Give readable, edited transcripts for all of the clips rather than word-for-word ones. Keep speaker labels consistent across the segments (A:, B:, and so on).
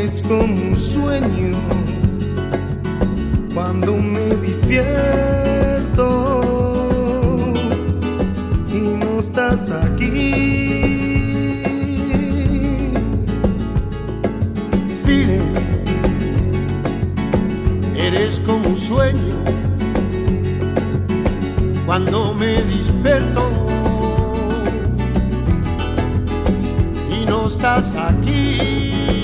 A: Eres como un sueño cuando me despierto y no estás aquí.
B: Feeling, eres como un sueño cuando me despierto y no estás aquí.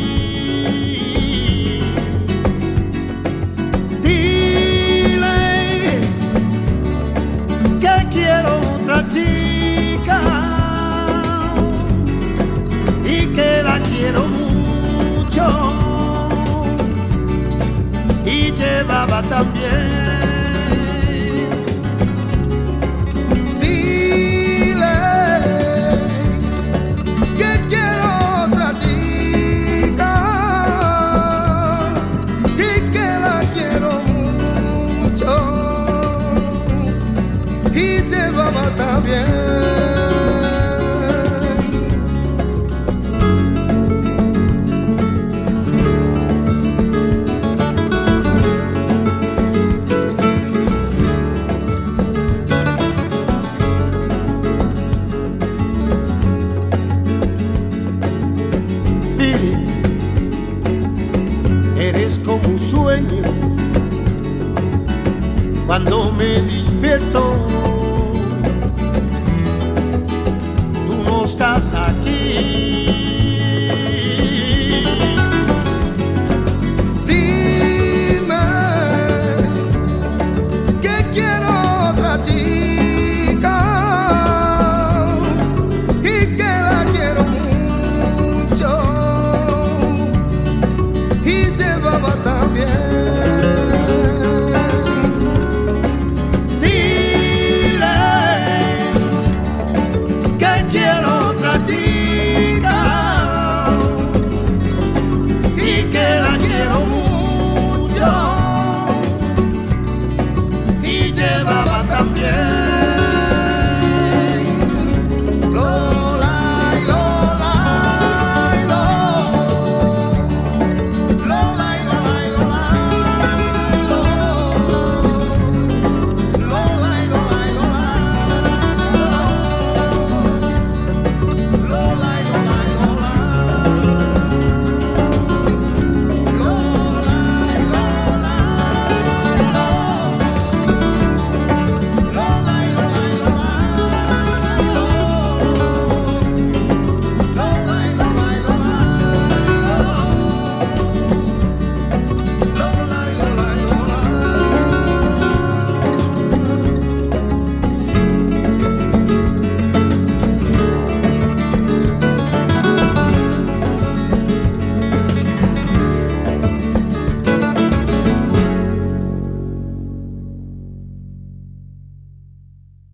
B: Quiero otra chica y que la quiero mucho y llevaba también.
A: Dile que quiero otra chica y que la quiero mucho y llevaba también.
B: Feeling, eres como un sueño cuando me despierto. Tú no estás aquí.